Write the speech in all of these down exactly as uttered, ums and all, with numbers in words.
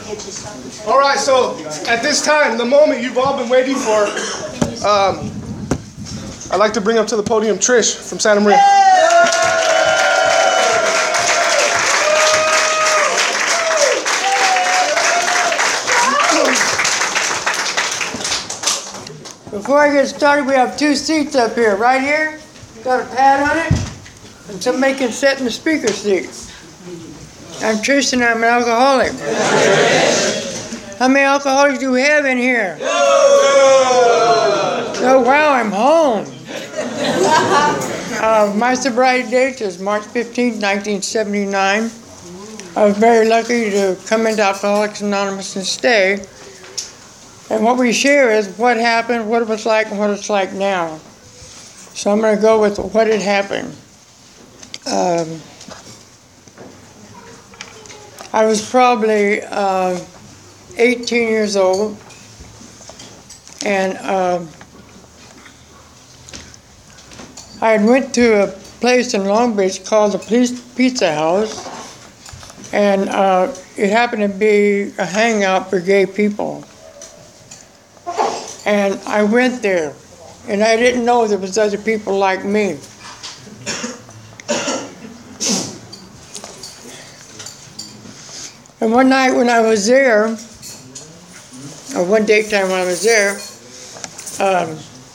All right, so at this time, the moment you've all been waiting for, um, I'd like to bring up to the podium Trish from Santa Maria. Before I get started, we have two seats up here. Right here, got a pad on it, and somebody can sit in the speaker seat. I'm Trish and I'm an alcoholic. How many alcoholics do we have in here? Oh, wow, I'm home. Uh, my sobriety date is March fifteenth, nineteen seventy-nine. I was very lucky to come into Alcoholics Anonymous and stay. And what we share is what happened, what it was like, and what it's like now. So I'm going to go with what had happened. Um, I was probably uh, eighteen years old, and uh, I had went to a place in Long Beach called the Police Pizza House, and uh, it happened to be a hangout for gay people. And I went there, and I didn't know there was other people like me. And one night when I was there, or one daytime when I was there, um,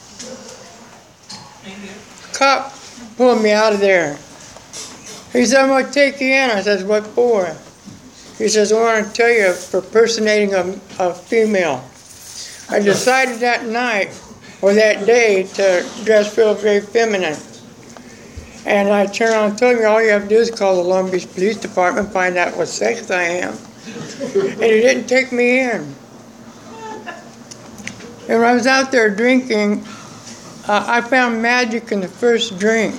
a cop pulled me out of there. He said, I'm going to take you in. I said, what for? He says, I want to tell you for impersonating a, a female. I decided that night, or that day, to dress real very feminine. And I turned around and told him, all you have to do is call the Long Beach Police Department, find out what sex I am. And he didn't take me in. And when I was out there drinking, uh, I found magic in the first drink.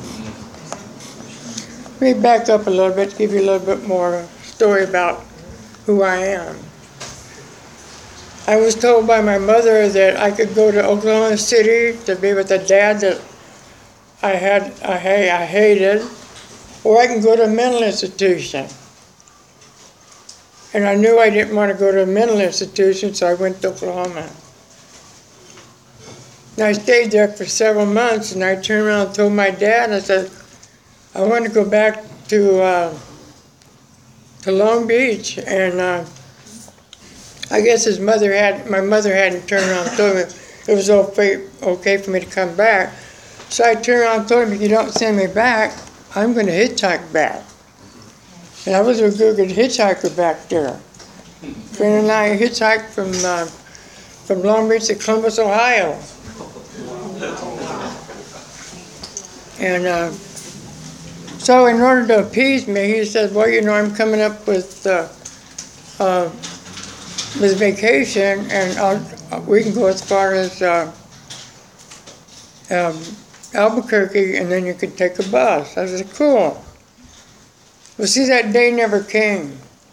Let me back up a little bit to give you a little bit more story about who I am. I was told by my mother that I could go to Oklahoma City to be with a dad that I had, I, I hated, or I can go to a mental institution. And I knew I didn't want to go to a mental institution, so I went to Oklahoma. And I stayed there for several months, and I turned around and told my dad, I said, I want to go back to uh, to Long Beach. And uh, I guess his mother had, my mother hadn't turned around and told me it was okay, okay for me to come back. So I turned around and told him, if you don't send me back, I'm going to hitchhike back. And I was a good, good hitchhiker back there. Friend and I hitchhiked from, uh, from Long Beach to Columbus, Ohio. And uh, so in order to appease me, he said, well, you know, I'm coming up with uh, uh, with vacation, and I'll, we can go as far as uh, um, Albuquerque, and then you can take a bus. I said, cool. Well, see, that day never came.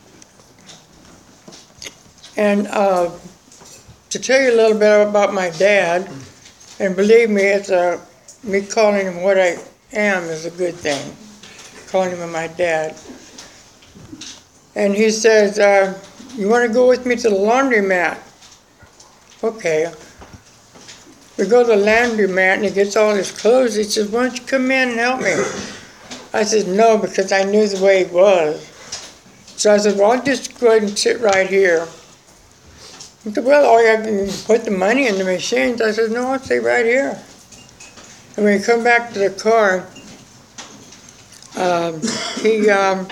And uh, to tell you a little bit about my dad, and believe me, it's a, me calling him what I am is a good thing, calling him my dad. And he says, uh, you want to go with me to the laundromat? Okay. We go to the laundromat, and he gets all his clothes. He says, why don't you come in and help me? I said, no, because I knew the way he was. So I said, well, I'll just go ahead and sit right here. He said, well, all you have to do is put the money in the machines. I said, no, I'll stay right here. And when we come back to the car, um, he um,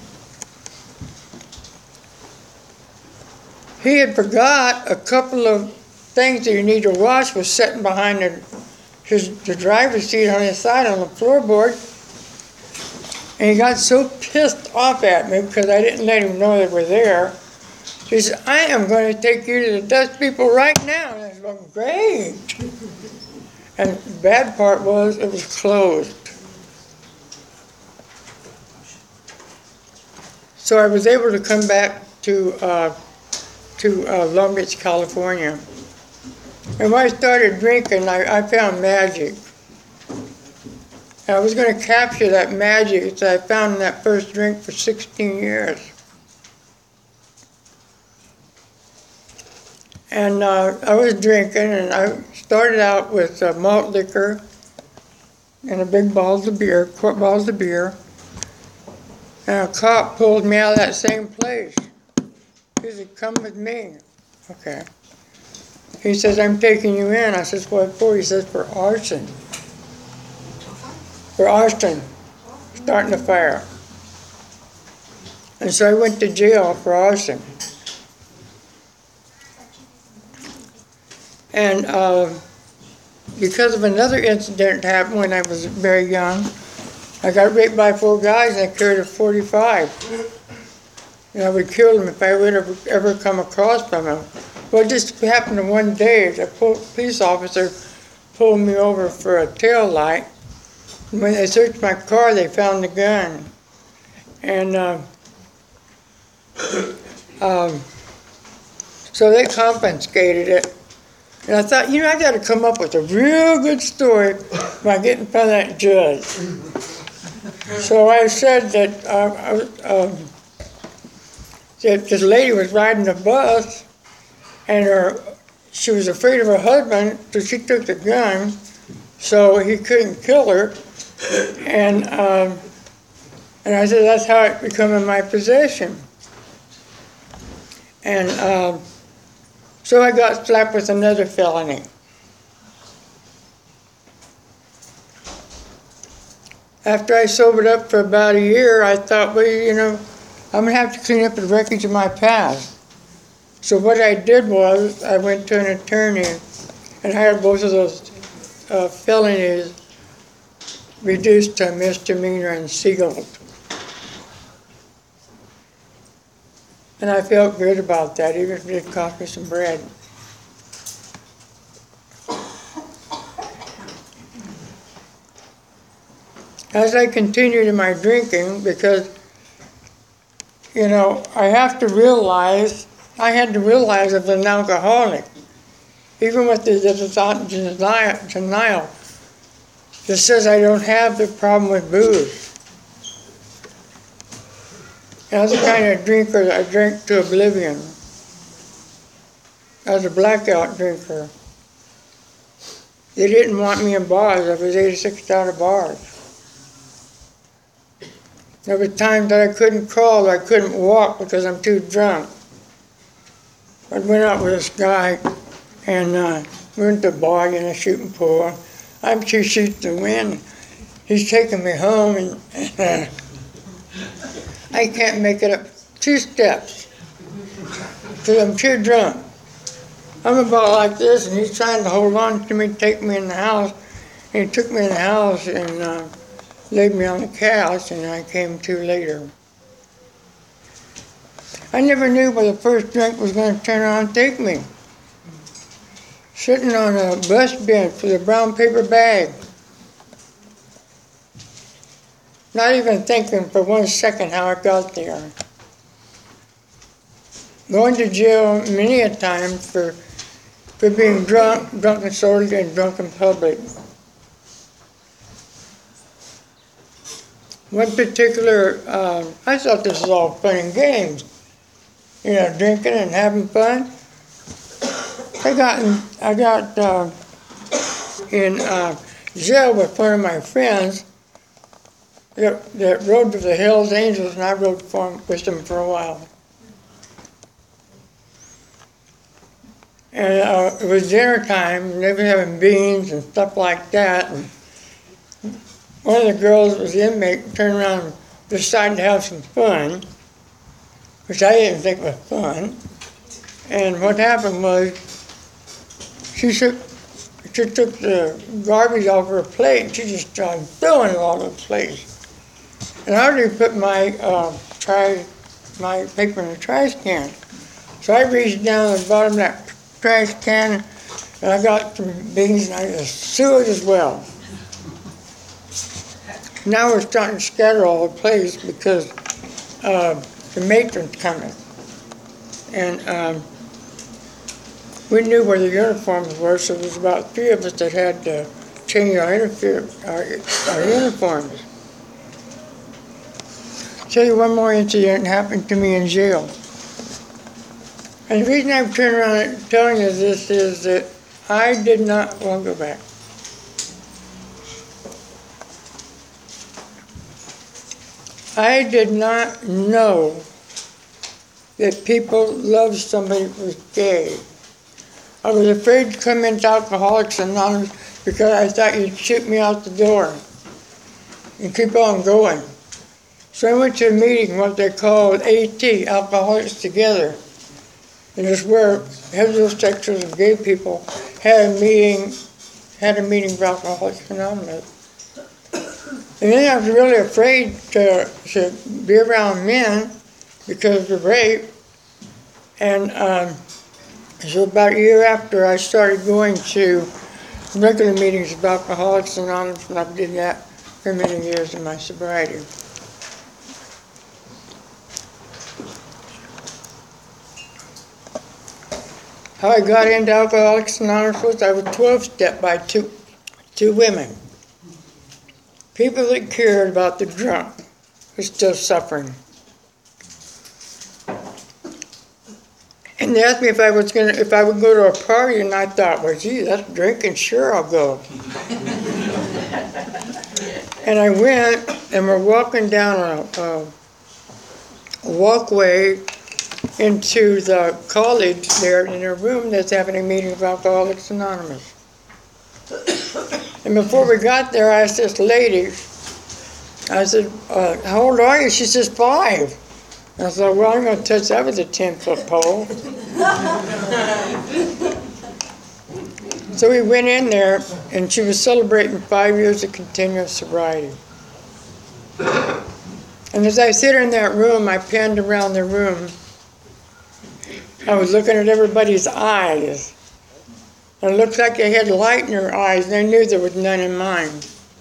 he had forgot a couple of things that you need to wash was sitting behind the, his, the driver's seat on his side on the floorboard. And he got so pissed off at me because I didn't let him know they were there. He said, I am going to take you to the Dutch people right now. And I said, well, great. And the bad part was it was closed. So I was able to come back to uh, to uh, Long Beach, California. And when I started drinking, I, I found magic. And I was going to capture that magic that I found in that first drink for sixteen years. And uh, I was drinking, and I started out with uh, malt liquor and a big balls of beer, quart balls of beer. And a cop pulled me out of that same place. He said, "Come with me." Okay. He says, "I'm taking you in." I says, "What for?" He says, "For arson." For arson, starting a fire. And so I went to jail for arson. And uh, because of another incident that happened when I was very young, I got raped by four guys and I carried a forty-five. And I would kill them if I would ever, ever come across from them. Well, it just happened one day. The police officer pulled me over for a tail light. When they searched my car, they found the gun. And uh, um, so they confiscated it. And I thought, you know, I got to come up with a real good story when I get in front of that judge. So I said that, uh, um, that this lady was riding a bus, and her, she was afraid of her husband, so she took the gun, so he couldn't kill her. And um, and I said, that's how it became in my possession. And um, so I got slapped with another felony. After I sobered up for about a year, I thought, well, you know, I'm going to have to clean up the wreckage of my past. So what I did was, I went to an attorney and had both of those uh, felonies reduced to misdemeanor and sealed. And I felt good about that, even if it cost me some bread. As I continued in my drinking, because, you know, I have to realize, I had to realize I was an alcoholic. Even with the, the denial, denial that says I don't have the problem with booze. I was the kind of drinker that I drank to oblivion. I was a blackout drinker. They didn't want me in bars. I was eighty-six out of bars. There were times that I couldn't crawl or I couldn't walk because I'm too drunk. I went out with this guy and uh, we went to a bar in a shooting pool. I'm two sheets to win. He's taking me home and uh, I can't make it up two steps because I'm too drunk. I'm about like this and he's trying to hold on to me, take me in the house. And he took me in the house and uh, laid me on the couch and I came to later. I never knew where the first drink was going to turn around and take me. Sitting on a bus bench with a brown paper bag. Not even thinking for one second how I got there. Going to jail many a time for, for being drunk, drunk and disorderly, and drunk in public. One particular, uh, I thought this was all fun and games. You know, drinking and having fun. I got in, I got uh, in uh, jail with one of my friends that, that rode with the Hells Angels, and I rode for him, with them for a while. And uh, it was dinner time, and they were having beans and stuff like that. And one of the girls that was the inmate turned around and decided to have some fun, which I didn't think was fun. And what happened was, she took, she took the garbage off her plate and she just started throwing it all over the place. And I already put my uh, trash, my paper in the trash can. So I reached down to the bottom of that trash can and I got some beans and I just threw it as well. Now we're starting to scatter all over the place because uh, the matron's coming. And um, we knew where the uniforms were, so there was about three of us that had to change our, interfere, our, our uniforms. I'll tell you one more incident happened to me in jail. And the reason I'm turning around and telling you this is that I did not, well, I'll go back. I did not know that people loved somebody who was gay. I was afraid to come into Alcoholics Anonymous because I thought you'd shoot me out the door and keep on going. So I went to a meeting, what they called A T, Alcoholics Together. And it's where heterosexuals and gay people had a meeting, had a meeting of Alcoholics Anonymous. And then I was really afraid to, to be around men because of rape. And um, so about a year after, I started going to regular meetings of Alcoholics Anonymous, and I did that for many years in my sobriety. How I got into Alcoholics Anonymous was I was twelve-step by two, two women. People that cared about the drunk were still suffering. And they asked me if I was gonna, if I would go to a party, and I thought, well, gee, that's drinking, sure I'll go. And I went, and we're walking down a, a, a walkway into the college there in a room that's having a meeting of Alcoholics Anonymous. And before we got there, I asked this lady, I said, uh, how old are you? She says, five. I said, well, I'm going to touch that with a ten-foot pole. So we went in there, and she was celebrating five years of continuous sobriety. And as I sit in that room, I panned around the room. I was looking at everybody's eyes. And it looked like they had light in their eyes, and I knew there was none in mine.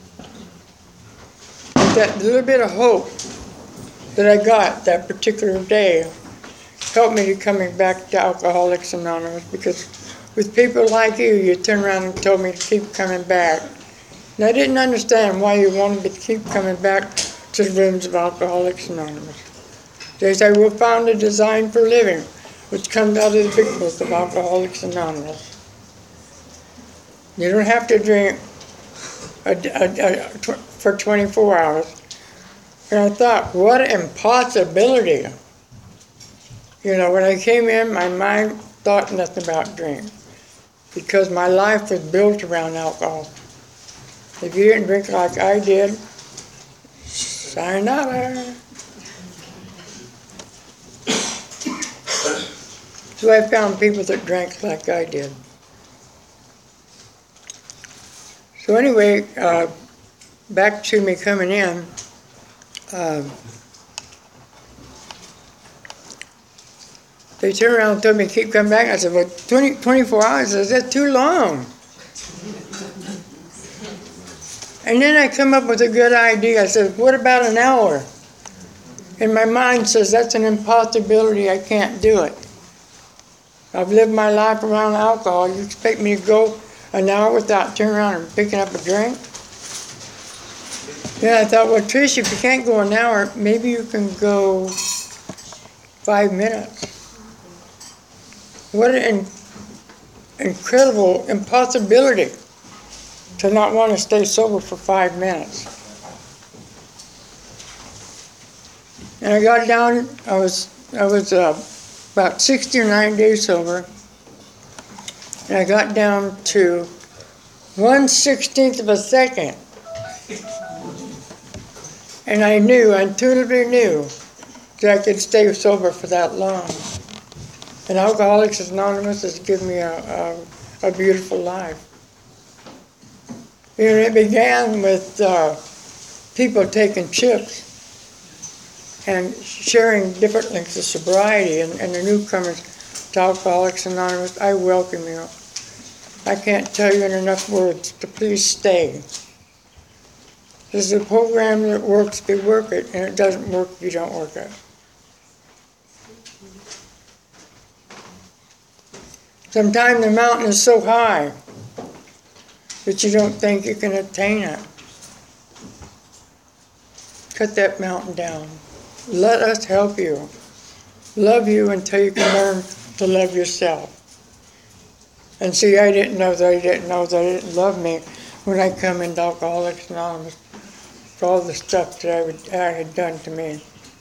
But that little bit of hope that I got that particular day helped me to coming back to Alcoholics Anonymous, because with people like you, you turned around and told me to keep coming back. And I didn't understand why you wanted to keep coming back to the rooms of Alcoholics Anonymous. They say, we found a design for living, which comes out of the big book of Alcoholics Anonymous. You don't have to drink a, a, a, for twenty-four hours. And I thought, what an impossibility. You know, when I came in, my mind thought nothing about drink, because my life was built around alcohol. If you didn't drink like I did, sayonara. So I found people that drank like I did. So anyway, uh, back to me coming in. Uh, they turned around and told me to keep coming back. I said, well, twenty, twenty-four hours, is that too long? And then I come up with a good idea. I said, what about an hour? And my mind says, that's an impossibility, I can't do it. I've lived my life around alcohol. You expect me to go an hour without turning around and picking up a drink? Then I thought, well, Trish, if you can't go an hour, maybe you can go five minutes. What an incredible impossibility to not want to stay sober for five minutes. And I got down, I was, I was uh, about sixty or ninety days sober. And I got down to one sixteenth of a second. And I knew, I intuitively knew that I could stay sober for that long. And Alcoholics Anonymous has given me a, a, a beautiful life. And it began with uh, people taking chips and sharing different lengths of sobriety, and, and the newcomers to Alcoholics Anonymous, I welcome you. I can't tell you in enough words to please stay. This is a program that works if you work it, and it doesn't work if you don't work it. Sometimes the mountain is so high that you don't think you can attain it. Cut that mountain down. Let us help you. Love you until you can learn to love yourself. And see, I didn't know they didn't know they didn't love me when I come into Alcoholics Anonymous for all the stuff that I, would, I had done to me.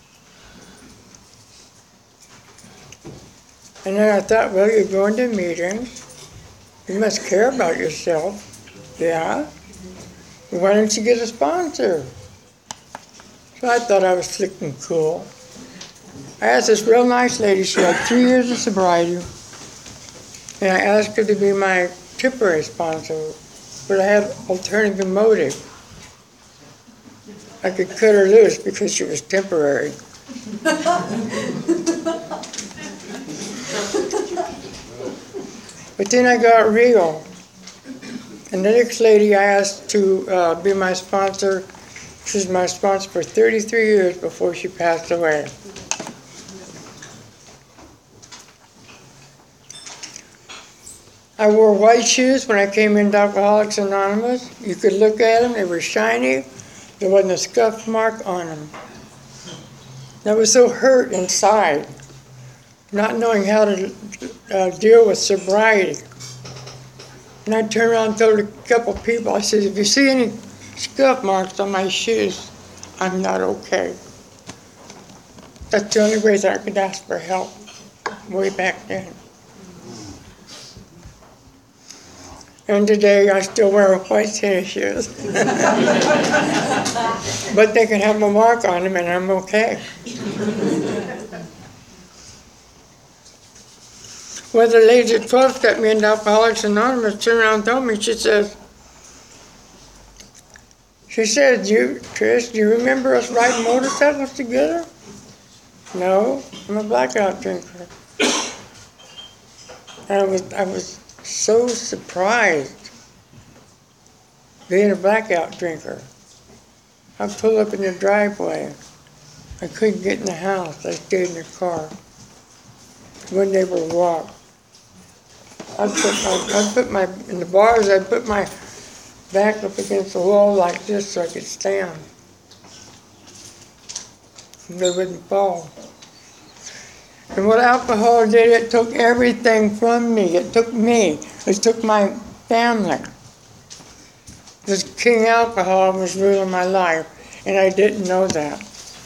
And then I thought, well, you're going to meetings. You must care about yourself. Yeah. Why don't you get a sponsor? So I thought I was flicking cool. I asked this real nice lady, she had three years of sobriety, and I asked her to be my temporary sponsor, but I had alternative motive. I could cut her loose because she was temporary. But then I got real. And the next lady I asked to uh, be my sponsor, she was my sponsor for thirty-three years before she passed away. I wore white shoes when I came into Alcoholics Anonymous. You could look at them, they were shiny. There wasn't a scuff mark on them. I was so hurt inside, not knowing how to uh, deal with sobriety. And I turned around and told a couple people, I said, if you see any scuff marks on my shoes, I'm not okay. That's the only way that I could ask for help way back then. And today I still wear white tennis shoes. But they can have a mark on them and I'm okay. Well, the lady at twelve got me into Alcoholics Anonymous, turned around and told me, she says, she said, you, Trish, do you remember us riding motorcycles together? No, I'm a blackout drinker. And I was, I was so surprised being a blackout drinker. I pulled up in the driveway. I couldn't get in the house. I stayed in the car. Wouldn't able to walk. I put my, I put my, in the bars, I put my back up against the wall like this so I could stand. And they wouldn't fall. And what alcohol did, it took everything from me. It took me. It took my family. This king alcohol was ruling my life, and I didn't know that.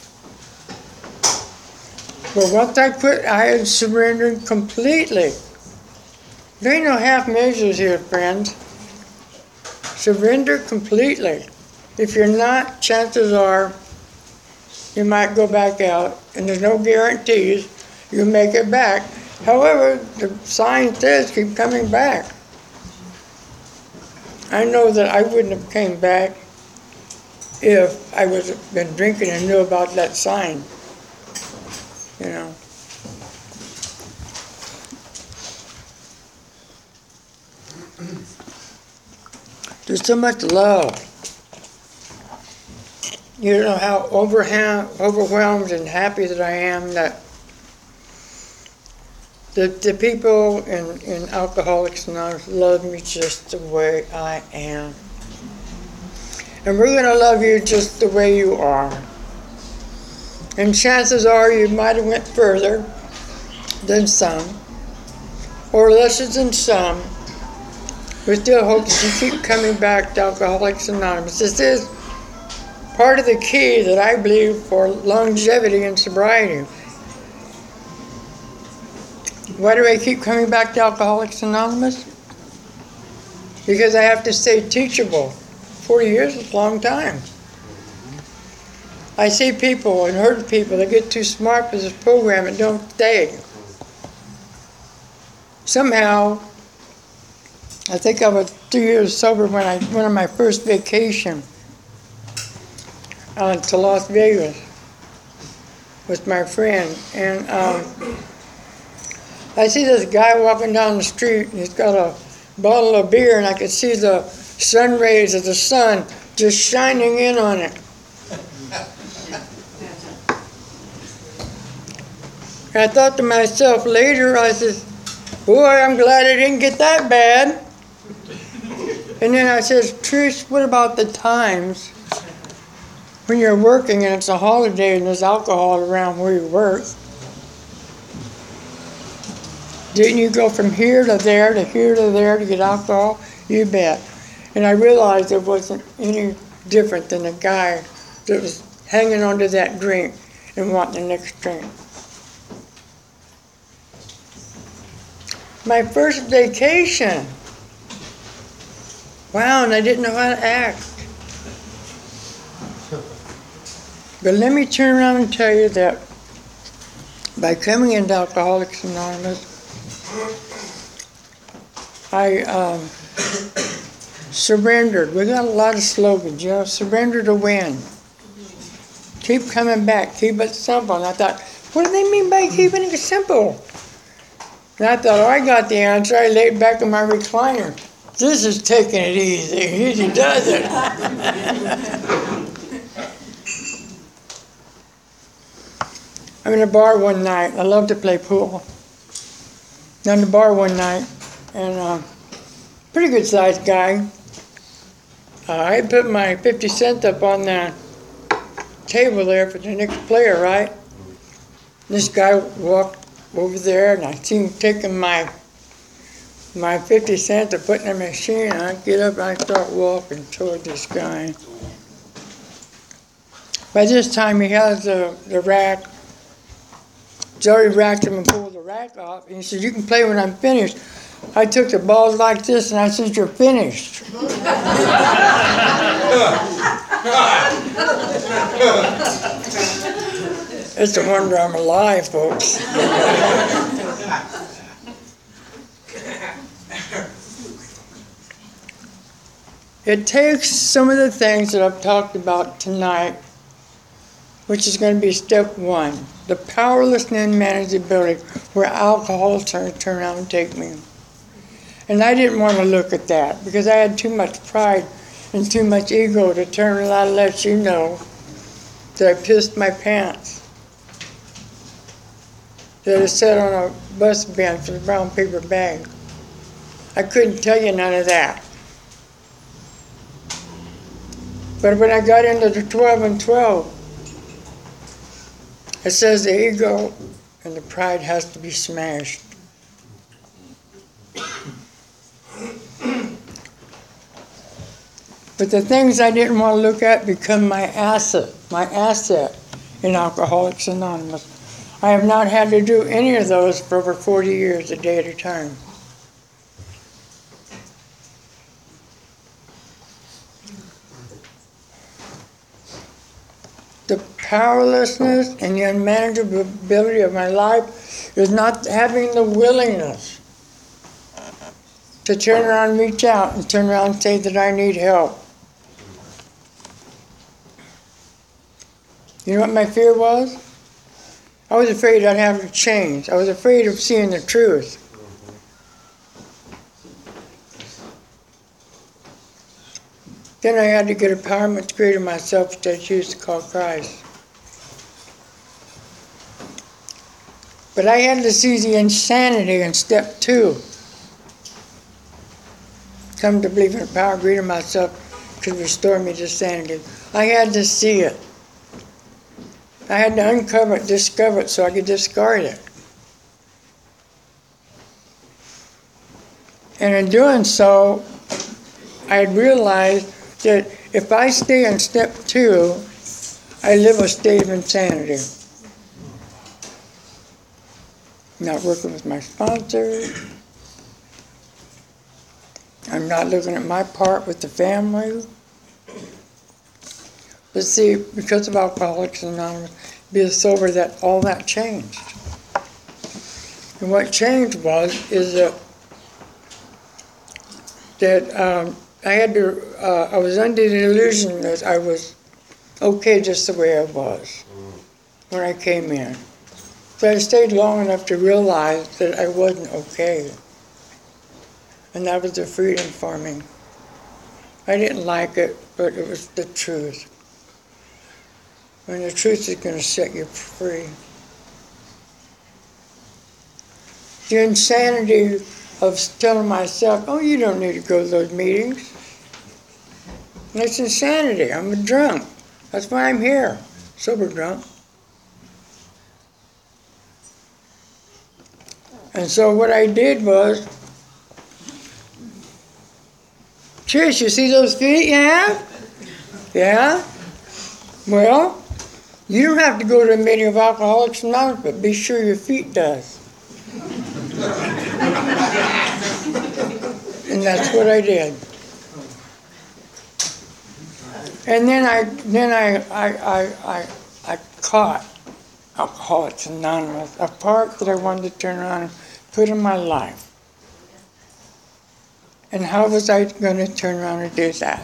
But once I quit, I had surrendered completely. There ain't no half measures here, friends. Surrender completely. If you're not, chances are you might go back out, and there's no guarantees you make it back. However, the sign says keep coming back. I know that I wouldn't have came back if I was been drinking and knew about that sign. You know. There's so much love. You know how overwhelmed, overwhelmed and happy that I am that the, the people in, in Alcoholics Anonymous love me just the way I am. And we're going to love you just the way you are. And chances are you might have went further than some, or lesser than some. We still hope that you keep coming back to Alcoholics Anonymous. This is part of the key that I believe for longevity and sobriety. Why do I keep coming back to Alcoholics Anonymous? Because I have to stay teachable. forty years is a long time. I see people and heard people that get too smart for this program and don't stay. Somehow, I think I was two years sober when I went on my first vacation uh, to Las Vegas with my friend. And um, I see this guy walking down the street, and he's got a bottle of beer, and I could see the sun rays of the sun just shining in on it. And I thought to myself later, I said, boy, I'm glad I didn't get that bad. And then I said, Trish, what about the times when you're working and it's a holiday and there's alcohol around where you work? Didn't you go from here to there to here to there to get alcohol? You bet. And I realized it wasn't any different than a guy that was hanging onto that drink and wanting the next drink. My first vacation. Wow, and I didn't know how to act. But let me turn around and tell you that by coming into Alcoholics Anonymous, I um, surrendered. We got a lot of slogans, you know, surrender to win. Keep coming back, keep it simple. And I thought, what do they mean by keeping it simple? And I thought, oh, I got the answer. I laid back in my recliner. This is taking it easy. Easy does it. I'm in a bar one night. I love to play pool. I'm in the bar one night, and uh, pretty good sized guy. Uh, I put my fifty cent up on the table there for the next player, right? This guy walked over there, and I seen him taking my my fifty cents and putting in the machine, and I get up and I start walking toward this guy. By this time, he has the, the rack. He's already racked him and pulled the rack off. And he said, you can play when I'm finished. I took the balls like this, and I said, you're finished. It's a wonder I'm alive, folks. It takes some of the things that I've talked about tonight, which is going to be step one, the powerless and unmanageability, where alcohol is trying to turn around and take me. And I didn't want to look at that because I had too much pride and too much ego to turn around and let you know that I pissed my pants, that I sat on a bus bench with a brown paper bag. I couldn't tell you none of that. But when I got into the twelve and twelve, it says the ego and the pride has to be smashed. But the things I didn't want to look at become my asset, my asset in Alcoholics Anonymous. I have not had to do any of those for over forty years, a day at a time. The powerlessness and the unmanageability of my life is not having the willingness to turn around and reach out and turn around and say that I need help. You know what my fear was? I was afraid I'd have to change. I was afraid of seeing the truth. Then I had to get a power much greater myself that I choose to call Christ. But I had to see the insanity in step two. Come to believe in a power greater myself could restore me to sanity. I had to see it. I had to uncover it, discover it, so I could discard it. And in doing so, I had realized that if I stay in step two, I live a state of insanity. I'm not working with my sponsor. I'm not looking at my part with the family. But see, because of Alcoholics Anonymous, being sober, that all that changed. And what changed was is that that um, I had to. Uh, I was under the illusion that I was okay just the way I was when I came in. So I stayed long enough to realize that I wasn't okay, and that was the freedom for me. I didn't like it, but it was the truth. And the truth is going to set you free. The insanity of telling myself, oh, you don't need to go to those meetings. And it's insanity. I'm a drunk. That's why I'm here. Sober drunk. And so what I did was, Trish, you see those feet you have? Yeah? Well, you don't have to go to a meeting of Alcoholics Anonymous, but be sure your feet does. And that's what I did. And then I then I I I I, I caught Alcoholics Anonymous, a part that I wanted to turn around and put in my life. And how was I going to turn around and do that?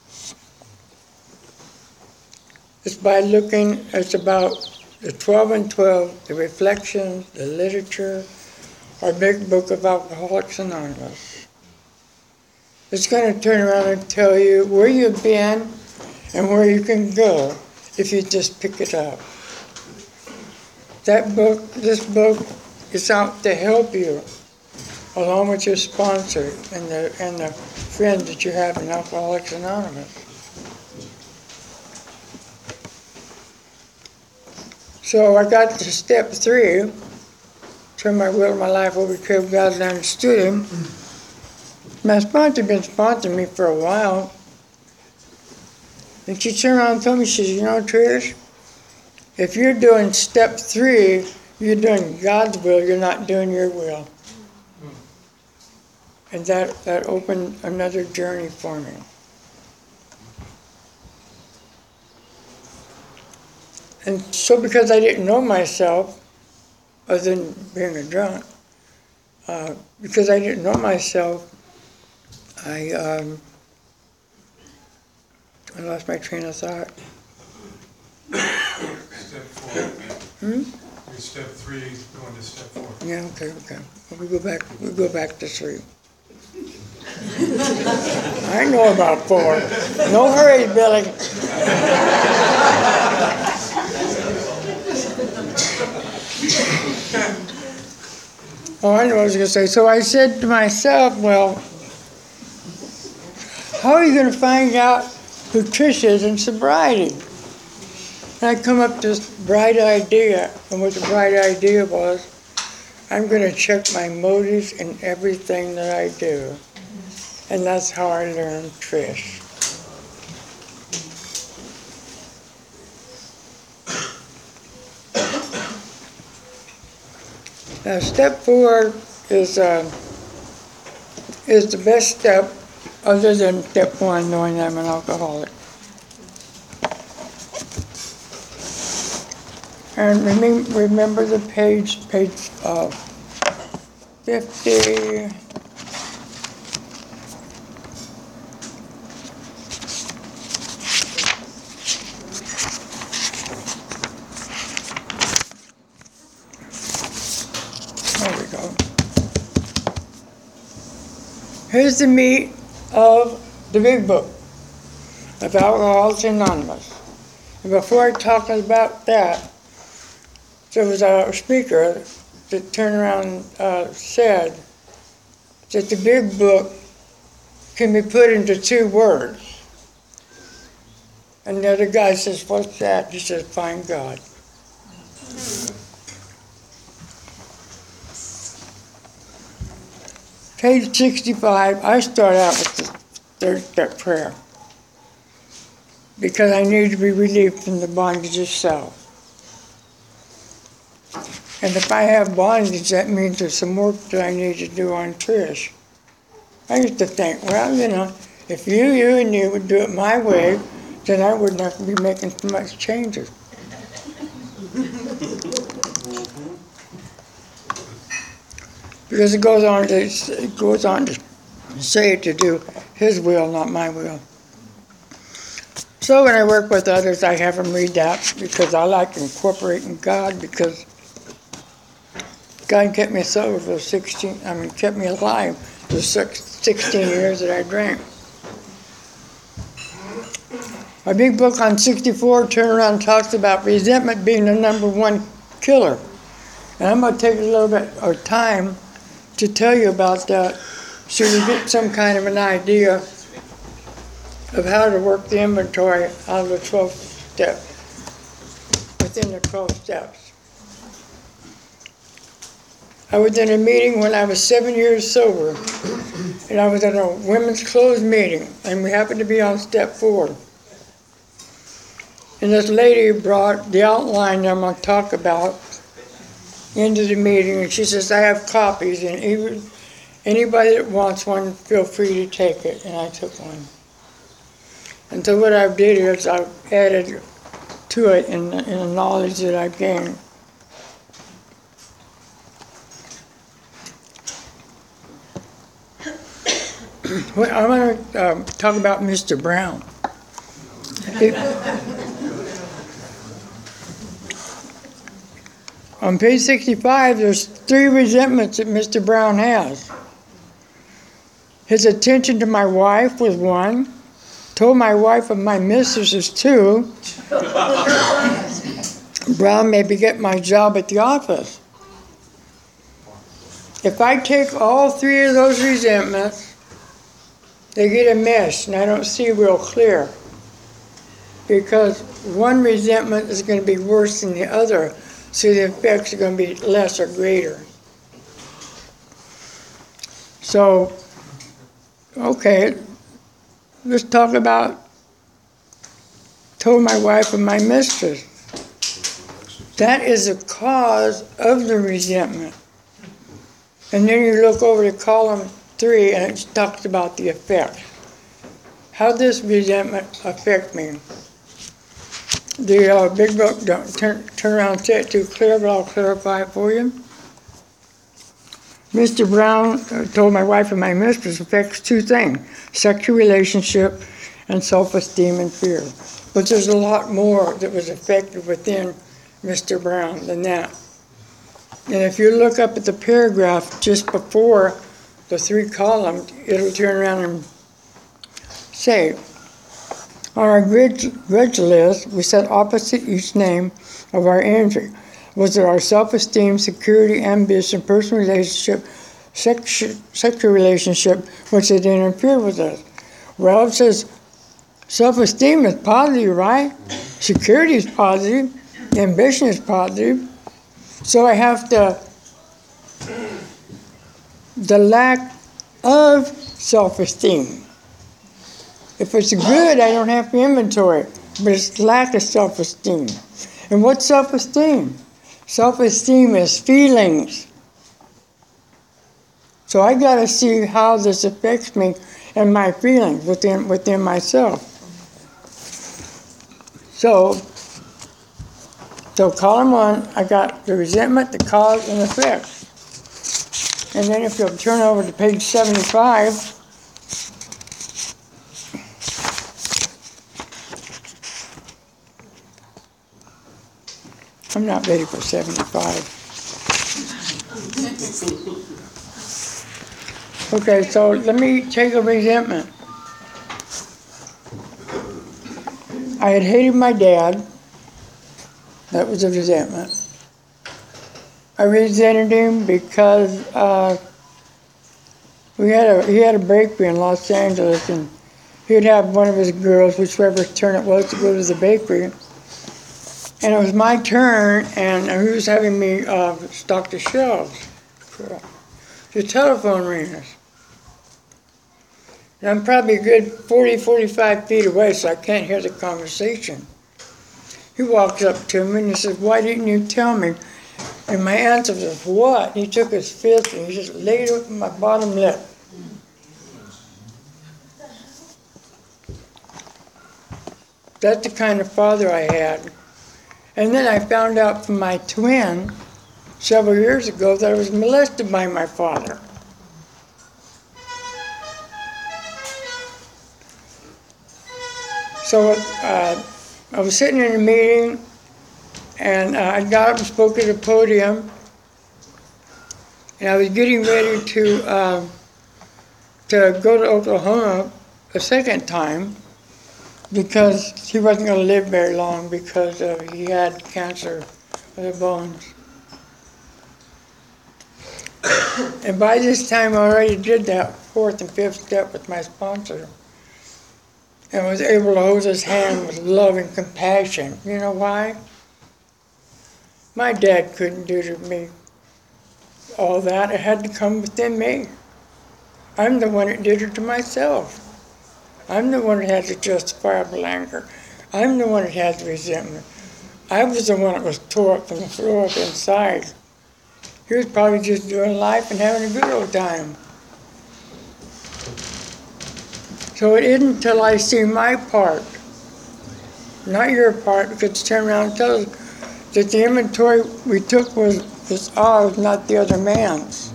It's by looking, it's about the twelve and twelve, the reflections, the literature, our big book of Alcoholics Anonymous. It's going to turn around and tell you where you've been and where you can go if you just pick it up. That book, this book is out to help you, along with your sponsor and the and the friends that you have in Alcoholics Anonymous. So I got to step three, turn my will and my life over to God and understood Him. My sponsor had been sponsoring me for a while. And she turned around and told me, she says, you know, Trish, if you're doing step three, you're doing God's will, you're not doing your will. And that, that opened another journey for me. And so because I didn't know myself, other than being a drunk, uh, because I didn't know myself, I, um, I lost my train of thought. Step four. Hmm? You're step three, going to step four. Yeah, okay, okay. Well, we go back, we go back to three. I know about four. No hurry, Billy. Oh, I know what I was going to say. So I said to myself, well, how are you going to find out who Trish is in sobriety? And I come up with this bright idea, and what the bright idea was, I'm going to check my motives in everything that I do. And that's how I learned Trish. Now, step four is uh, is the best step, other than step one, knowing I'm an alcoholic. And remem- remember the page, page uh, fifty. There we go. Here's the meat of the big book of Alcoholics Anonymous. And before I talk about that, there was a speaker that turned around and uh, said that the big book can be put into two words. And the other guy says, what's that? He says, find God. Page sixty-five, I start out with the third step prayer because I need to be relieved from the bondage of self. And if I have bondage, that means there's some work that I need to do on Trish. I used to think, well, you know, if you, you, and you would do it my way, then I wouldn't have to be making so much changes. Because it goes on to it goes on to say to do His will, not my will. So when I work with others, I have them read that because I like incorporating God, because God kept me sober for sixteen. I mean, kept me alive for sixteen years that I drank. My big book on sixty-four, Turnaround, talks about resentment being the number one killer. And I'm going to take a little bit of time to tell you about that so you get some kind of an idea of how to work the inventory out of the twelve steps, within the twelve steps. I was in a meeting when I was seven years sober, and I was at a women's closed meeting, and we happened to be on step four. And this lady brought the outline that I'm going to talk about into the meeting, and she says, I have copies, and even anybody that wants one, feel free to take it. And I took one. And so what I did is I added to it in the, in the knowledge that I gained. Well, I'm going to um, talk about Mister Brown. It, on page sixty-five, there's three resentments that Mister Brown has. His attention to my wife was one. Told my wife of my mistress is two. Brown made me get my job at the office. If I take all three of those resentments, they get a mesh, and I don't see real clear. Because one resentment is going to be worse than the other, so the effects are going to be less or greater. So, okay, let's talk about told my wife and my mistress. That is the cause of the resentment. And then you look over to column three, and it talks about the effect. How does resentment affect me? The uh, big book, don't turn, turn around and say it too clear, but I'll clarify it for you. Mister Brown uh, told my wife and my mistress affects two things, sexual relationship and self-esteem and fear. But there's a lot more that was affected within Mister Brown than that. And if you look up at the paragraph just before the three columns, it'll turn around and say, on our grid, grid list, we set opposite each name of our entry. Was it our self-esteem, security, ambition, personal relationship, sexu sexual relationship, which it interfered with us? Well, it says self-esteem is positive, right? Security is positive. Ambition is positive. So I have to, the lack of self-esteem. If it's good, I don't have to inventory it, but it's lack of self-esteem. And what's self-esteem? Self-esteem is feelings. So I got to see how this affects me and my feelings within within myself. So, so column one, I got the resentment, the cause, and effect. And then if you'll turn over to page seventy-five, I'm not ready for seventy-five. Okay, so let me take a resentment. I had hated my dad. That was a resentment. I resented him because uh, we had a he had a bakery in Los Angeles, and he'd have one of his girls, whichever turn it was, to go to the bakery. And it was my turn, and he was having me uh, stock the shelves. The telephone rings. And I'm probably a good forty, forty-five feet away, so I can't hear the conversation. He walks up to me and he says, why didn't you tell me? And my answer was, what? He took his fist and he just laid it on my bottom lip. That's the kind of father I had. And then I found out from my twin several years ago that I was molested by my father. So uh, I was sitting in a meeting, and uh, I got up and spoke at a podium, and I was getting ready to uh, to go to Oklahoma a second time, because he wasn't going to live very long because uh, he had cancer of the bones. And by this time I already did that fourth and fifth step with my sponsor, and was able to hold his hand with love and compassion. You know why? My dad couldn't do to me all that, it had to come within me. I'm the one that did it to myself. I'm the one that had the justifiable anger. I'm the one that had the resentment. I was the one that was tore up from the floor up inside. He was probably just doing life and having a good old time. So it isn't until I see my part, not your part, because turn around and tell us that the inventory we took was, was ours, not the other man's.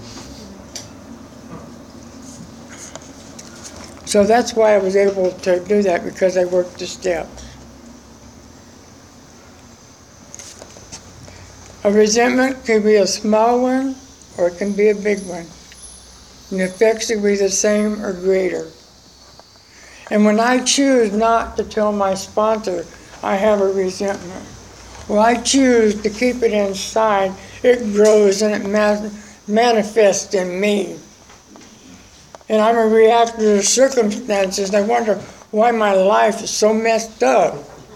So that's why I was able to do that, because I worked the steps. A resentment can be a small one or it can be a big one. And the effects can be the same or greater. And when I choose not to tell my sponsor I have a resentment, well, I choose to keep it inside, it grows and it manifests in me. And I'm a reactor to the circumstances, and I wonder why my life is so messed up.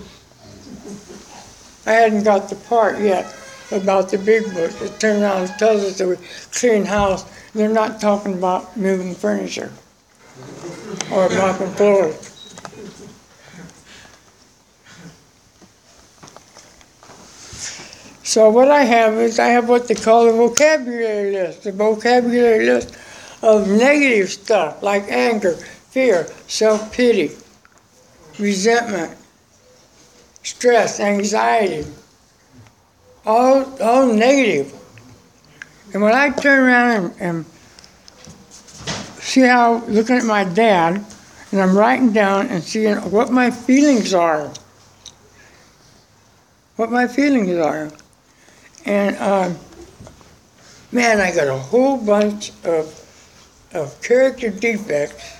I hadn't got the part yet about the big book. It turns around and tells us that we clean house. They're not talking about moving furniture or mopping floors. So what I have is I have what they call a vocabulary list, a vocabulary list of negative stuff like anger, fear, self-pity, resentment, stress, anxiety, all, all negative. And when I turn around and, and see how, looking at my dad, and I'm writing down and seeing what my feelings are, what my feelings are. And um, man, I got a whole bunch of of character defects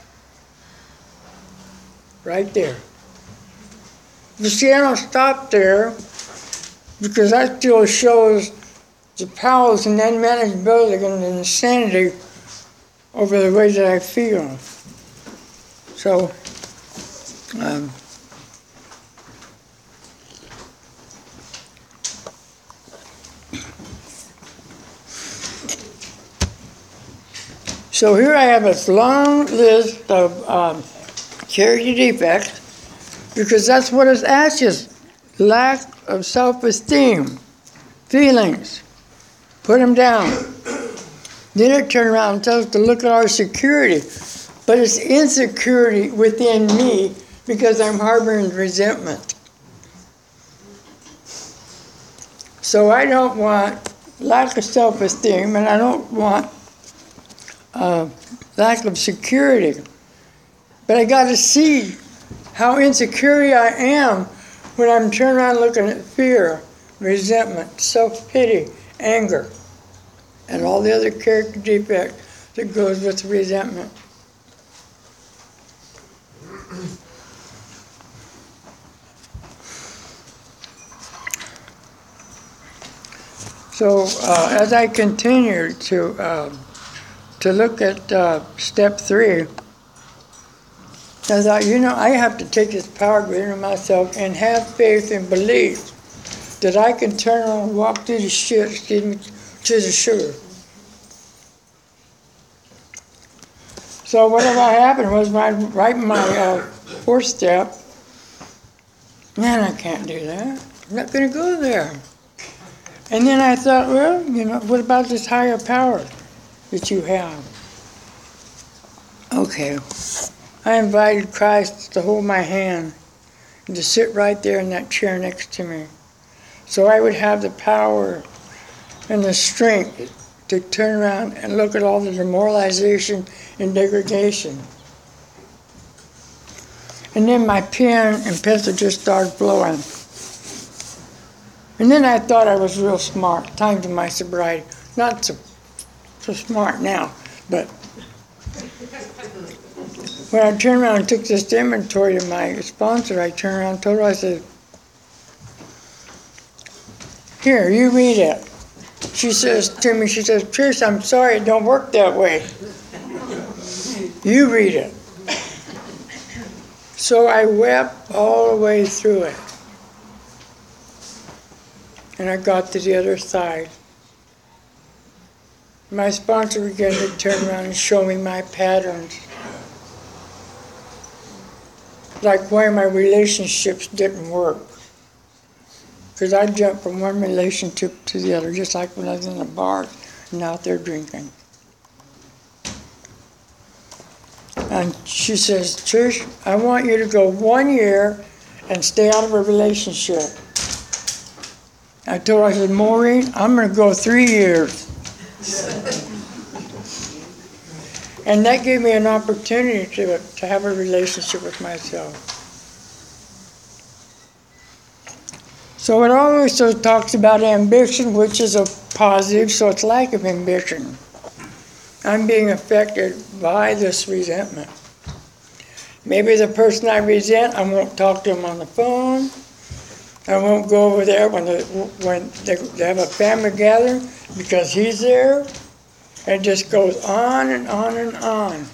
right there. You see, I don't stop there because that still shows the powers and unmanageability and the insanity over the way that I feel. So, um, So here I have this long list of um, character defects, because that's what it asks: lack of self-esteem, feelings. Put them down. Then it turns around and tells us to look at our security, but it's insecurity within me because I'm harboring resentment. So I don't want lack of self-esteem, and I don't want Uh, lack of security. But I got to see how insecure I am when I'm turning around looking at fear, resentment, self-pity, anger, and all the other character defects that goes with resentment. So uh, as I continue to uh, to look at uh, step three, I thought, you know, I have to take this power within myself and have faith and belief that I can turn around and walk through the shit, excuse me, to the sugar. So whatever happened was when I right in my uh, fourth step, man, I can't do that. I'm not going to go there. And then I thought, well, you know, what about this higher power that you have? Okay, I invited Christ to hold my hand and to sit right there in that chair next to me, so I would have the power and the strength to turn around and look at all the demoralization and degradation. And then my pen and pencil just started flowing. And then I thought I was real smart, time to my sobriety. Not so, so smart now, but when I turned around and took this inventory to my sponsor, I turned around and told her, I said, here, you read it. She says to me, she says, Trish, I'm sorry, it don't work that way. You read it. So I wept all the way through it. And I got to the other side. my sponsor began to turn around and show me my patterns. Like why my relationships didn't work. Because I jumped from one relationship to the other, just like when I was in the bar and out there drinking. And she says, Trish, I want you to go one year and stay out of a relationship. I told her, I said, Maureen, I'm going to go three years. And that gave me an opportunity to, to have a relationship with myself. So it also talks about ambition, which is a positive, so it's lack of ambition. I'm being affected by this resentment. Maybe the person I resent, I won't talk to them on the phone. I won't go over there when, the, when they, they have a family gathering because he's there. It just goes on and on and on.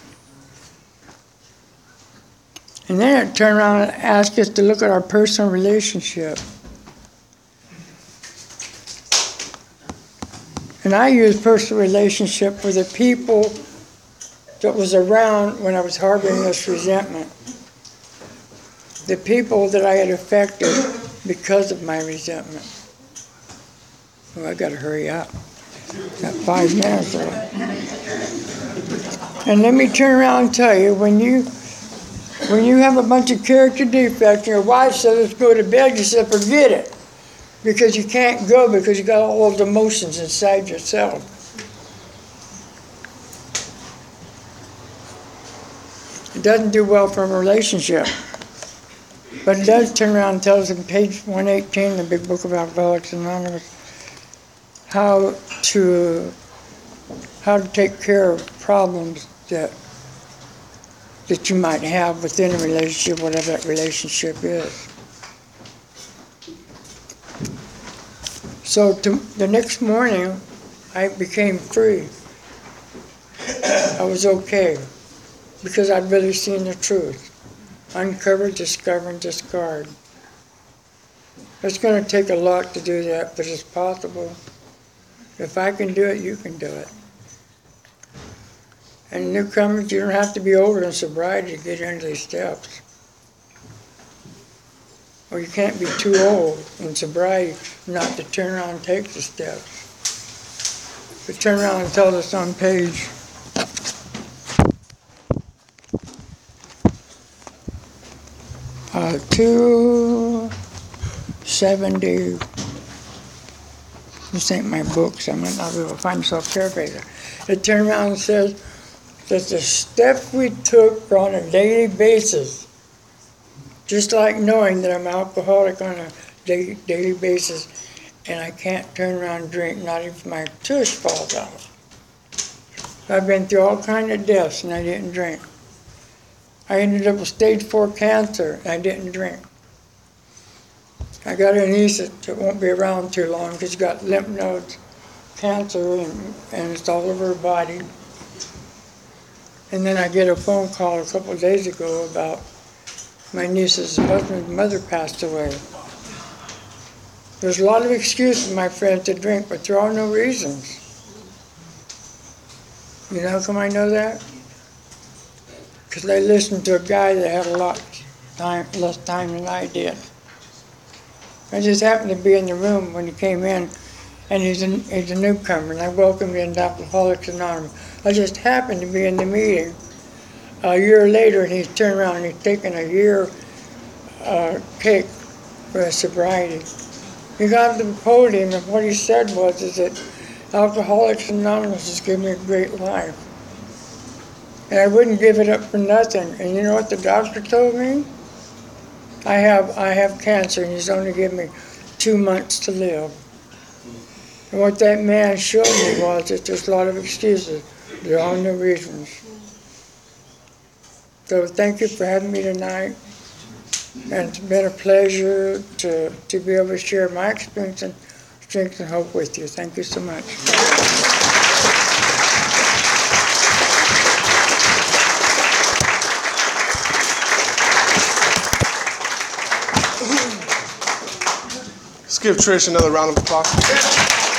And then it turns around and asks us to look at our personal relationship. And I use personal relationship for the people that was around when I was harboring this resentment. The people that I had affected because of my resentment. Well, I gotta hurry up. Got five minutes left. And let me turn around and tell you, when you when you have a bunch of character defects and your wife says, let's go to bed, you said, forget it. Because you can't go because you got all those emotions inside yourself. It doesn't do well for a relationship. But it does turn around and tell us in page one eighteen, the big book of Alcoholics Anonymous, how to how to take care of problems that that you might have within a relationship, whatever that relationship is. So to, the next morning, I became free. I was okay because I'd really seen the truth. Uncover, discover, and discard. It's going to take a lot to do that, but it's possible. If I can do it, you can do it. And newcomers, you don't have to be older in sobriety to get into these steps. Or you can't be too old in sobriety not to turn around and take the steps. But turn around and tell us on page uh, two seventy. This ain't my book, so I might not be able to find myself paraphrasing. It turned around and says that the steps we took on a daily basis, just like knowing that I'm alcoholic on a daily, daily basis, and I can't turn around and drink, not if my tush falls out. I've been through all kinds of deaths, and I didn't drink. I ended up with stage four cancer, and I didn't drink. I got a niece that won't be around too long because she's got lymph nodes cancer, and, and it's all over her body. And then I get a phone call a couple of days ago about my niece's husband's mother passed away. There's a lot of excuses, my friends, to drink, but there are no reasons. You know how come I know that? Because they listened to a guy that had a lot time, less time than I did. I just happened to be in the room when he came in, and he's a, he's a newcomer, and I welcomed him to Alcoholics Anonymous. I just happened to be in the meeting a year later, and he's turned around and he's taken a year uh, cake for his sobriety. He got to the podium, and what he said was is that Alcoholics Anonymous has given me a great life. And I wouldn't give it up for nothing. And you know what the doctor told me? I have I have cancer, and he's only given me two months to live. And what that man showed me was that there's a lot of excuses. There are no reasons. So thank you for having me tonight. And it's been a pleasure to, to be able to share my experience and strength and hope with you. Thank you so much. Let's give Trish another round of applause.